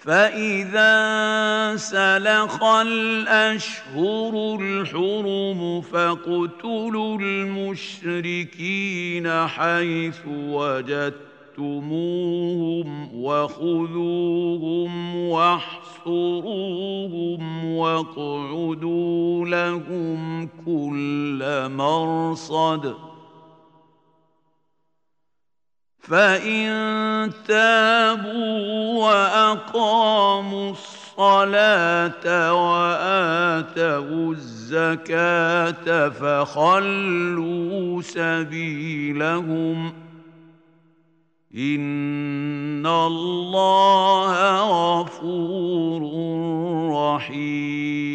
فإذا انسلخ الأشهر الحرم فاقتلوا المشركين حيث وجدتموهم وخذوهم واحصروهم واقعدوا لهم كل مرصد فإن تابوا وأقاموا الصلاة وآتوا الزكاة فخلوا سبيلهم إن الله غفور رحيم